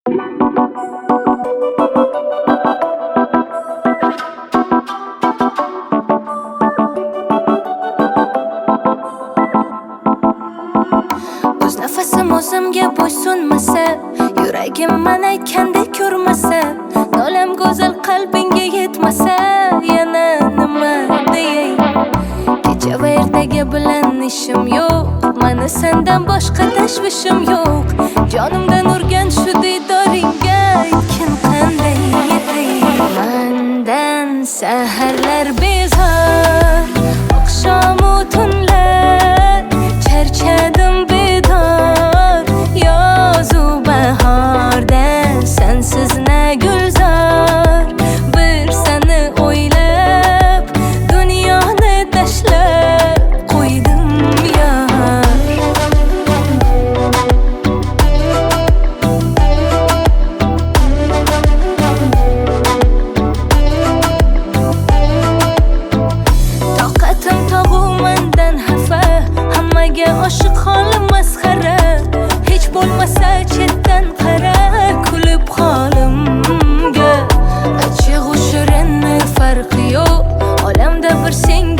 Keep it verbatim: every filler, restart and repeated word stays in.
O'z nafasim o'zimga bo'ysunmasa, yuragim men aytgandek ko'rmasa, nolam go'zal qalbingga yetmasa, yana nima deyay? Kecha va ertaga bilan ishim yo'q, meni sendan boshqa tashvishim yo'q. Jonimdan urgan shu didoringga aytgin qanday yetay? Mendan saharlar bezor, oqshomu tunlar charchadim bedor. Yozu bahorda sensiz na gulzor, bir seni o'ylab dunyoni tashlab qo'ydim yor. Toqatim tog'u mendan xafa, hammaga oshiq holim masxara. Hech bo'lmasa chetdan qara, kulib holimga. Achchig'u shirinni farqi yo'q, olamda bir sen